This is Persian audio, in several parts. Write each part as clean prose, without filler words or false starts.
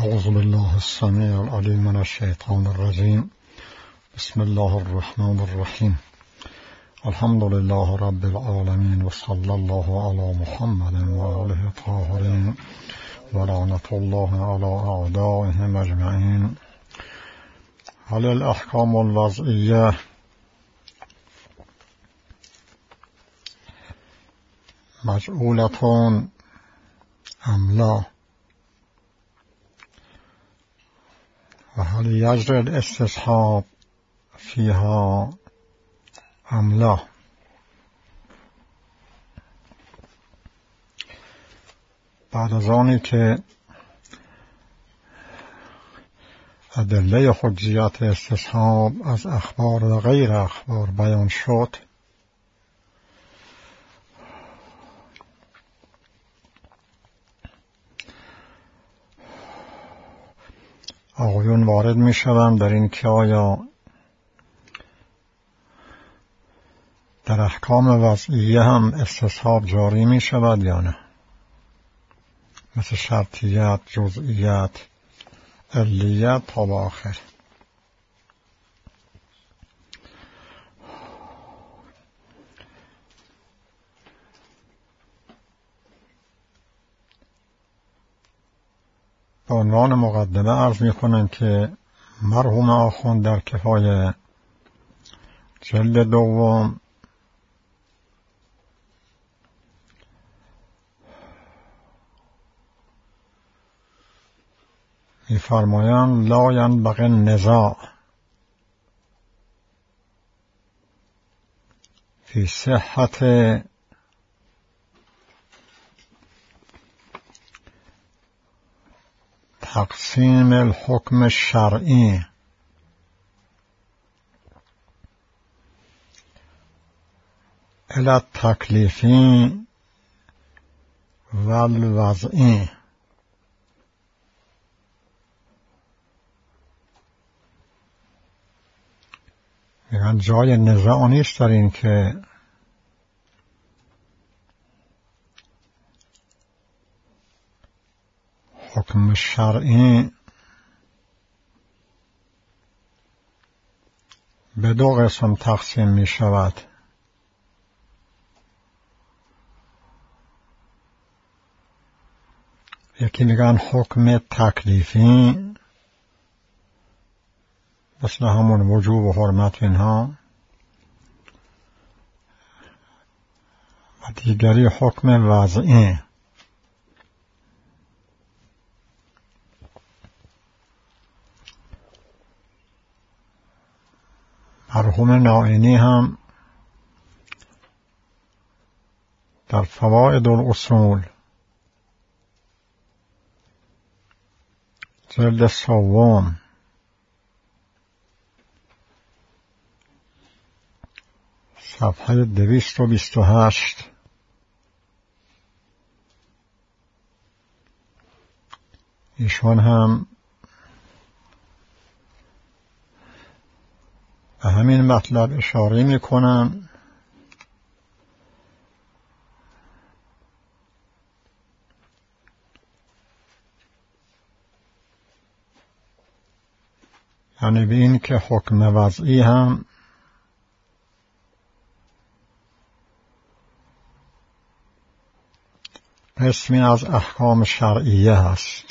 أعوذ بالله السميع العليم من الشيطان الرجيم. بسم الله الرحمن الرحيم. الحمد لله رب العالمين، وصلى الله على محمد وآله الطاهرين، ولعنة الله على أعدائهم أجمعين. هل الأحكام الوضعية مجعولة أم لا؟ وهل يجري الاستصحاب فيها أم لا؟ بعد از آنی که ادله حجیت استصحاب از اخبار و غیر اخبار بیان شد، آقایون وارد می شوند در این که آیا در احکام وضعیه هم استصحاب جاری می شود یا نه، مثل شرطیت، جزئیت، علیت تا به آخر. به عنوان مقدمه عرض می کنم که مرحوم آخوند در کفایه جلد دوم می فرمایند لا ینبغی النزاع فی صحت تقسیم الحکم الشرعی الی التکلیفی و الوضعی. میگن جای نزاع نیست در این که حکم شرعی به دو قسم تقسیم می شود. یکی میگن حکم تکلیفی مثل همون وجوب و حرمت اینها، و دیگری حکم وضعی. مرحوم نائینی هم در فوائد الاصول جلد سوم صفحه 228 ایشان هم به همین مطلب اشاره می کنم یعنی به این که حکم وضعی هم قسمی از احکام شرعیه هست.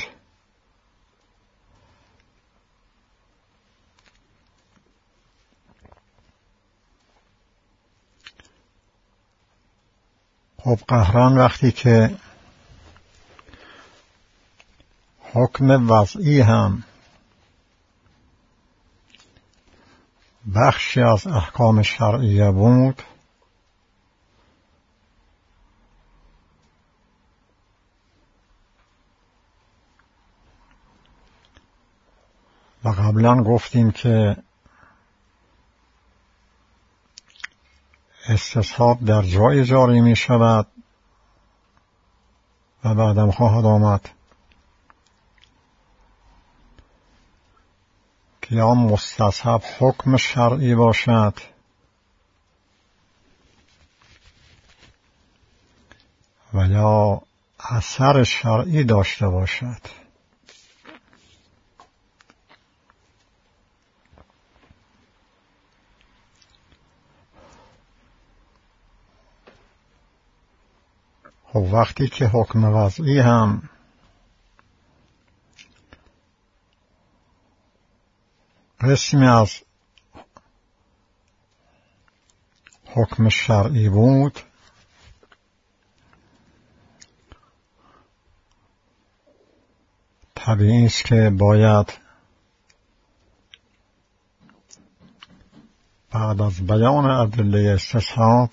خب قهران وقتی که حکم وضعی هم بخشی از احکام شرعیه بود، و قبلا گفتیم که استصحاب در جای جاری می شود و بعدم خواهد آمد که یا مستصحب حکم شرعی باشد و یا اثر شرعی داشته باشد. خب وقتی که حکم وضعی هم قسمی از حکم شرعی بود، طبیعی است که باید بعد از بیان ادله استصحاب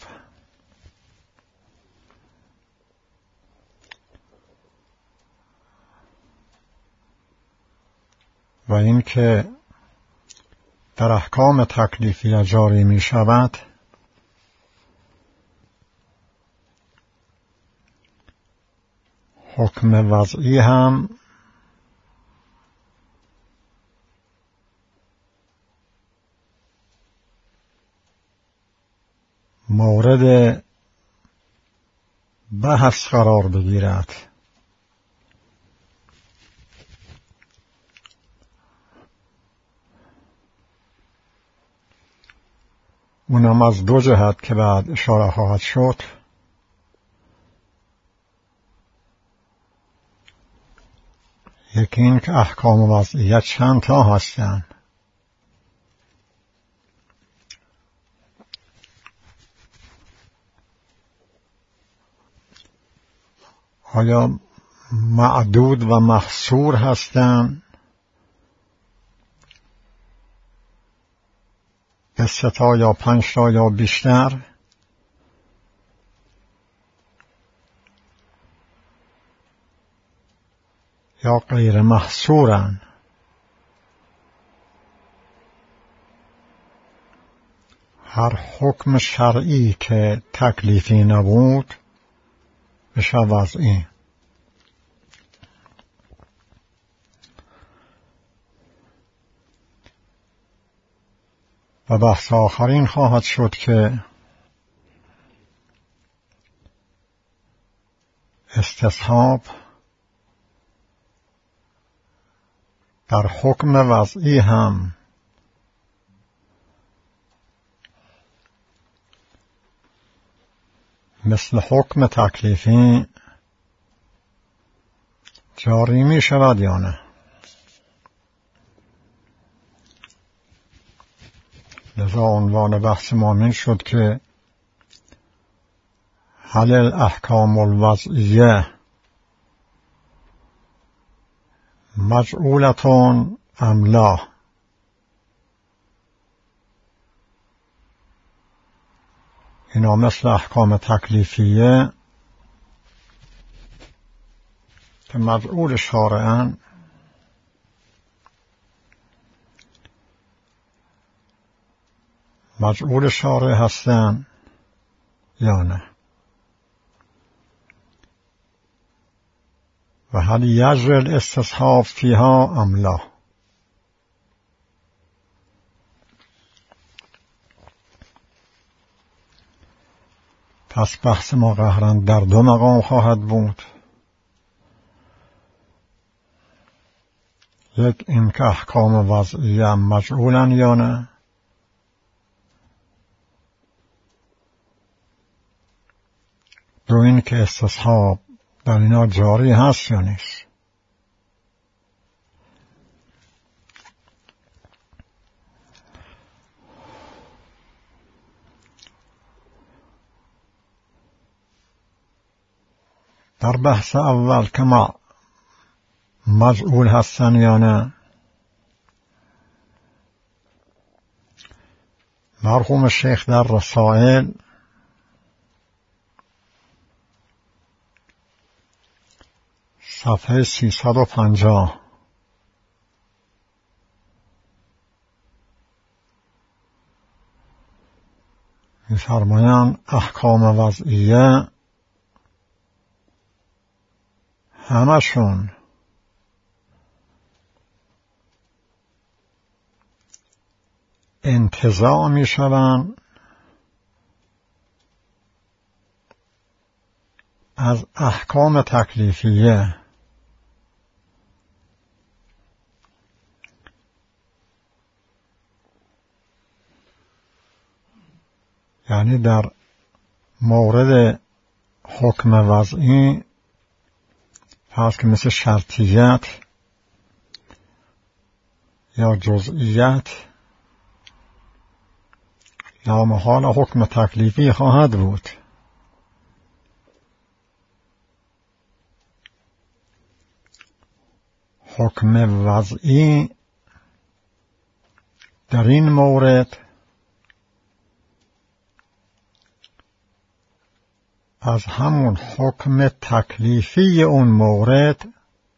و این که در احکام تکلیفی جاری می شود حکم وضعی هم مورد بحث قرار بگیرد. اونم از دو جهت که بعد اشاره خواهد شد. یکی این که احکام وضعیت چند تا هستند. آیا معدود و محصور هستند به 3 تا یا 5 تا یا بیشتر، یا غیر محصورن؟ هر حکم شرعی که تکلیفی نبود بشه وضعی. و بحث آخرین خواهد شد که استصحاب در حکم وضعی هم مثل حکم تکلیفی جاری می شود یا نه. لذا عنوان بحث ما این شد که هل الاحکام الوضعیه مجعولتون ام لا؟ اینا مثل احکام تکلیفیه که مجعول شارعن، مجعول شارع هستن یا نه؟ و هل یجری الاستصحاب فیها ام لا؟ پس بحث ما قهراً در 2 مقام خواهد بود. یک این که احکام وضعیه مجعولن یا نه، دو این که استصحاب در اینا جاری هست یا نیست. در بحث اول که ما مجعول هستن یا نه، مرحوم شیخ در رسائل صفحه 350 می‌فرمایند احکام وضعیه همشون انتزاع می‌شوند از احکام تکلیفیه. یعنی در مورد حکم وضعی فرض که مثل شرطیت یا جزئیت یا محال حکم تکلیفی خواهد بود. حکم وضعی در این مورد از همون حکم تکلیفی اون مورد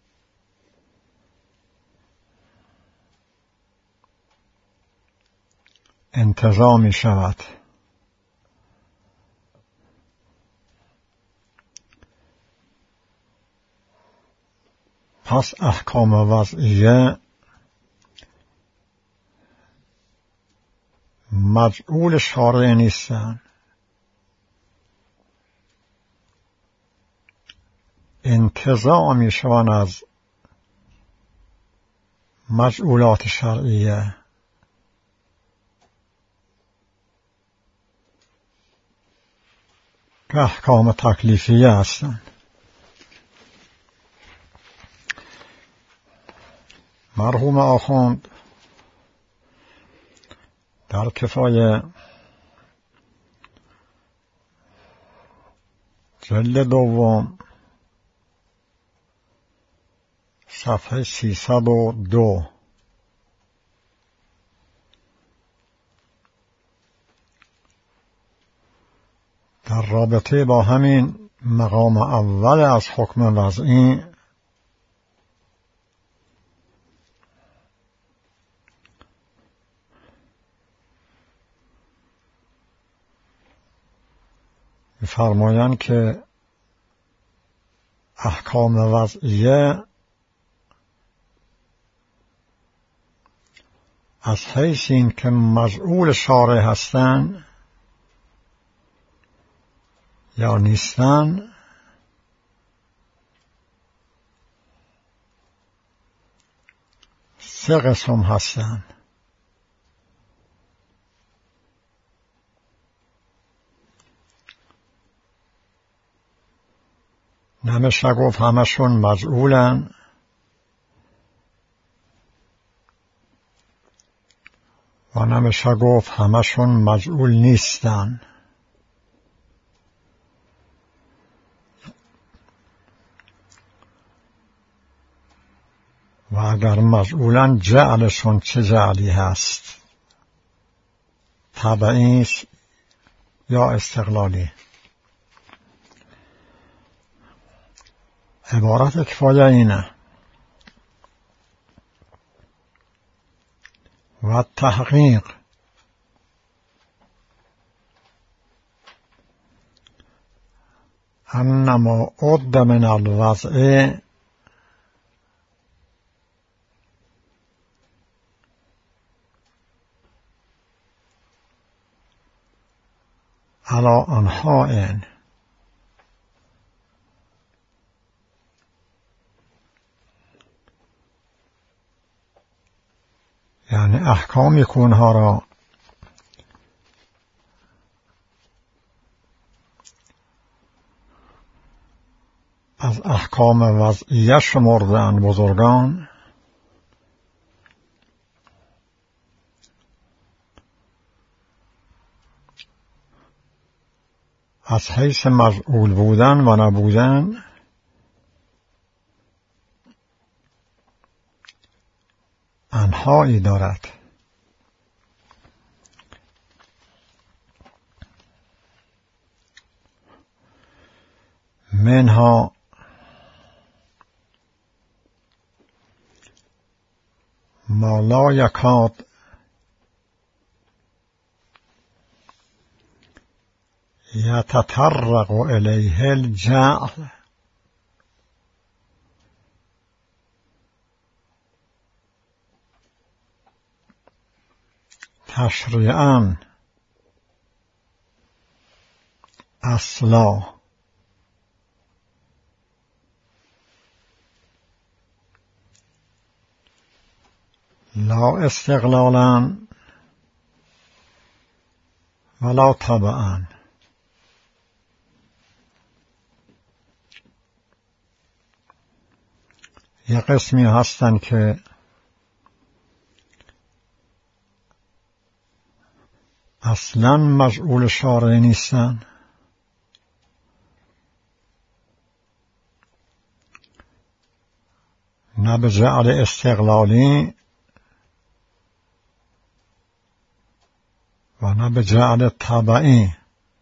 انتزاع می شود. پس احکام وضعیه مجعول شارع نیستند، انتزاع می شوند از مجعولات شرعیه. که احکام تکلیفیه هستند. مرحوم آخوند در کفایه جلد دوم صفحه 302 در رابطه با همین مقام اول از حکم وضعی می‌فرمایند که احکام وضعیه از حیث این که مجعول شارع هستند یا نیستن سه قسم هستند. نمیشه گفت همشون مجعولن و نمیشه گفت همشون مجعول نیستن. و اگر مجعولن جعلشون چه جعلی هست، طبعی یا استقلالی. عبارت کفایه اینه: و تحقیق انما عد من الوضع على انحاء، یعنی احکام کونها را از احکام وضعیه شمردند بزرگان از حیث مجعول بودن و نبودن انحایی دارد. منها ما لا یکاد یتطرق الیه الجعل تشریعاً اصلا لا استقلالاً ولا طبعاً. یه قسمی هستن که اصلاً مشغول شارع نیستن، نه به جعل استقلالی و نه به جعل تبعی.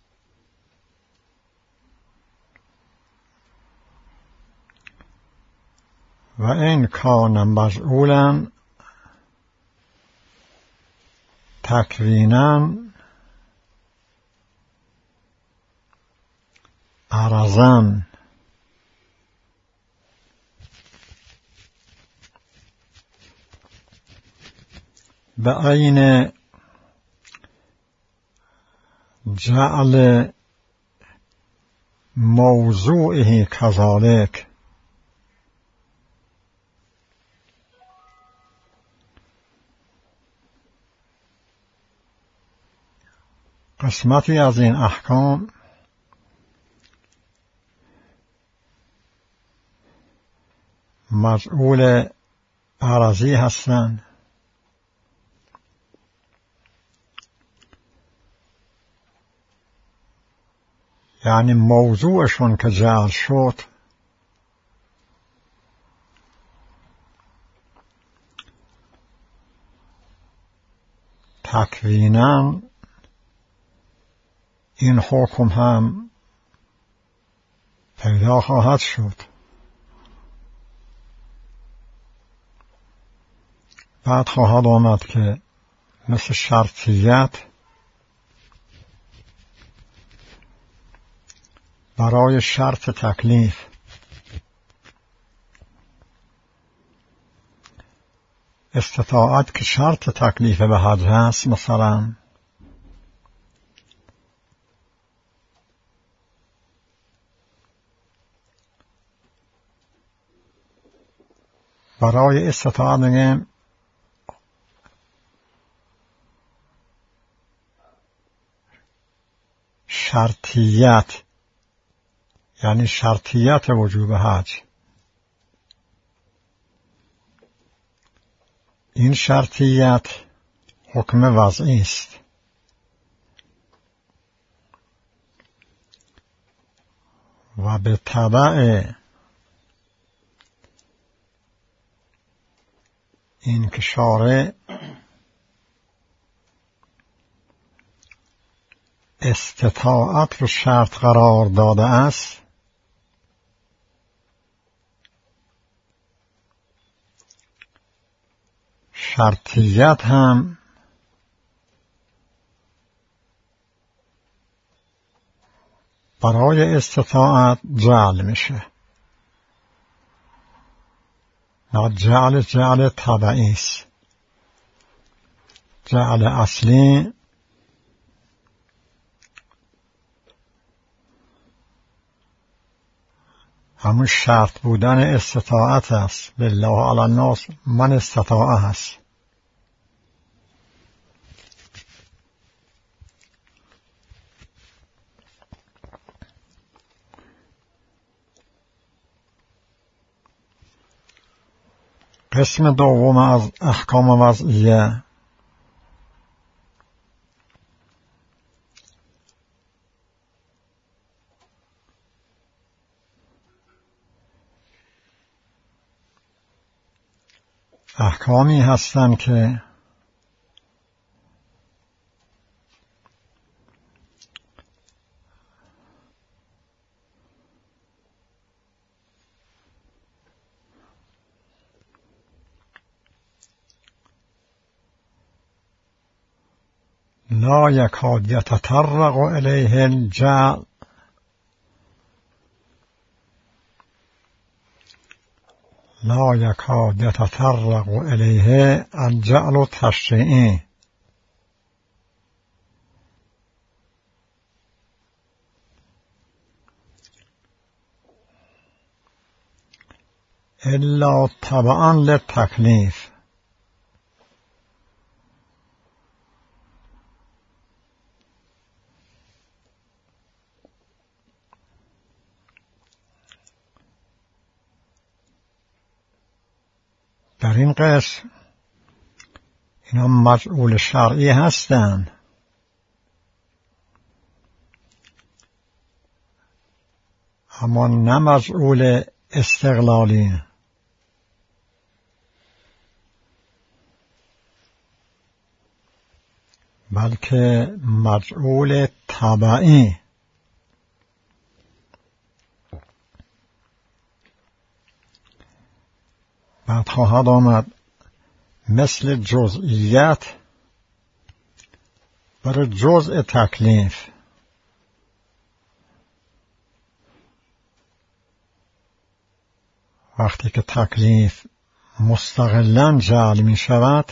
و این کان مشغولا تکوینا عرضا. به عین جعل موضوعه کذالک، قسمتی از این احکام مجعول عرضی هستند، یعنی موضوعشون که جعل شد تکویناً این حکم هم پیدا خواهد شد. بعد خواهد آمد که مثل شرطیت برای شرط تکلیف استطاعت که شرط تکلیف به حج هست، مثلا برای استطاعت میگیم شرطیت، یعنی شرطیت وجوب حج. این شرطیت حکم وضعی است و به تبع این که شارع استطاعت رو شرط قرار داده است، شرطیت هم برای استطاعت جعل میشه. نه جعل تبعی است. جعل اصلی همون شرط بودن استطاعت است. بالله علی الناس من استطاعه هست. قسم دوم از احکام وضعیه احکامی هستند که لا یکاد یتطرق الیه الجعل، لا یکاد یتطرق الیه الجعل تشریعی، الا تبعا للتکلیف. در این قسم اینا مجعول شرعی هستند، اما نه مجعول استقلالی. بلکه مجعول تبعی. بعد خواهد آمد مثل جزئیت برای جزء تکلیف. وقتی که تکلیف مستقلاً جعل می شود،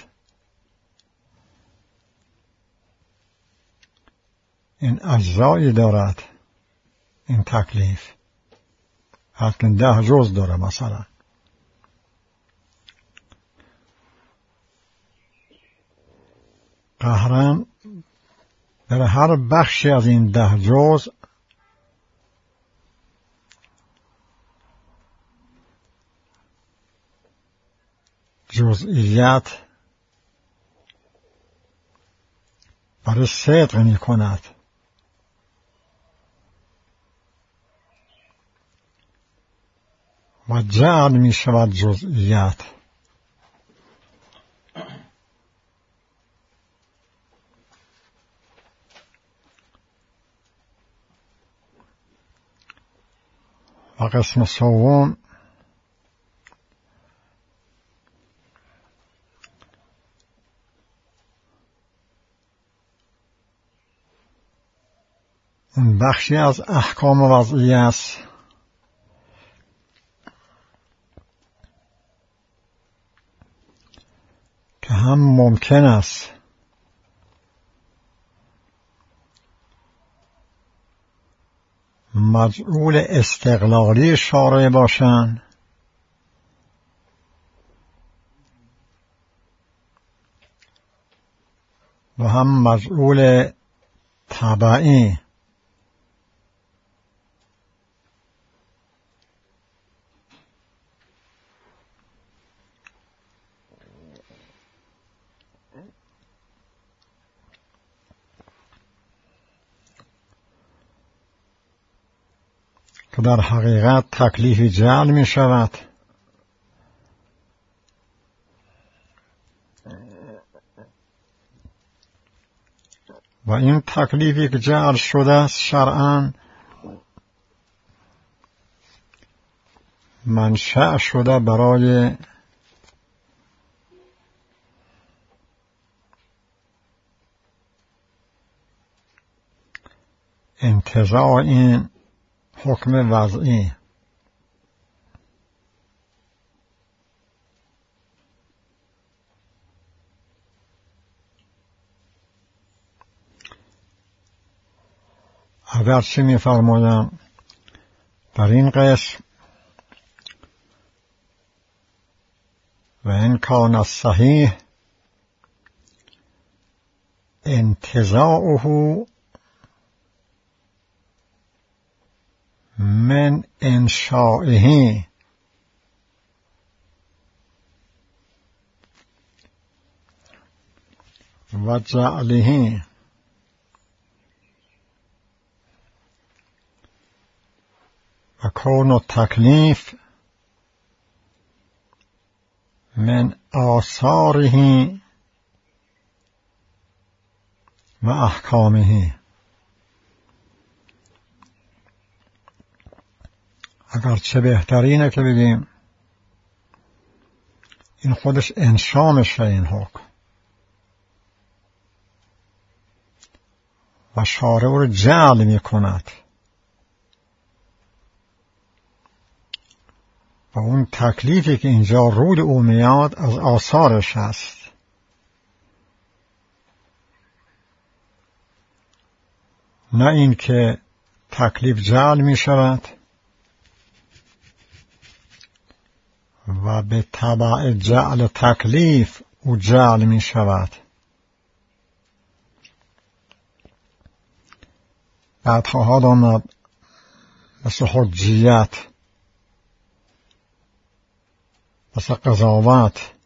این اجزایی دارد این تکلیف، حتی 10 جز داره. مثلا قهرن در هر بخشی از این 10 جز جزئیت برای صدق می کند. و جعل می شود جزئیت. و قسم سوم اون بخشی از احکام وضعی است که هم ممکن است مجعول استقلالی شارع باشند و هم مجعول تبعی. که در حقیقت تکلیف جعل می شود و این تکلیفی که جعل شده است شرعاً منشأ شده برای انتزاع این حکم وضعی. اگرچه می‌فرمایم در این قسم و این کان الصحیح انتزاعه من انشائه و جعله و کون التکلیف من آثاره و احکامه. اگرچه بهترینه که بگیم این خودش انشامشه این حکم و شارع رو جعل می کند و اون تکلیفی که اینجا رود او میاد از آثارش هست. نه این که تکلیف جعل می شود و به تبع جعل تکلیف او جعل می شود. بعد خواهد آمد مثل حجیت، مثل قضاوت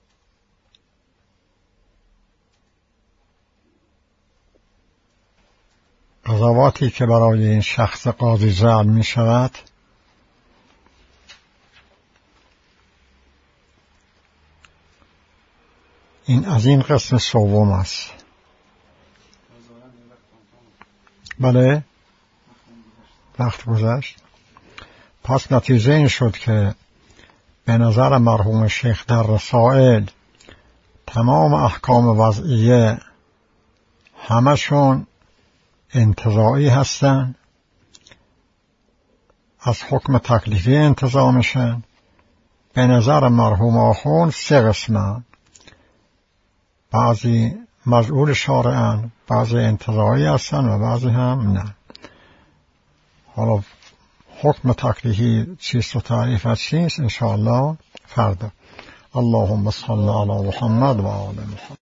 قضاواتی که برای این شخص قاضی جعل می شود این از این قسم سوم است. بله وقت گذشت. پس نتیجه این شد که به نظر مرحوم شیخ در رسائل تمام احکام وضعیه همشون انتزاعی هستن، از حکم تکلیفی انتزاع میشن. به نظر مرحوم آخوند سه قسمن، بعضی مجعول شارعن، بعضی انتزاعی هستن و بعضی هم نه. حالا حکم تکلیفی چیست و تعریفت چیست انشاءالله فردا. اللهم صل علی محمد و آل محمد.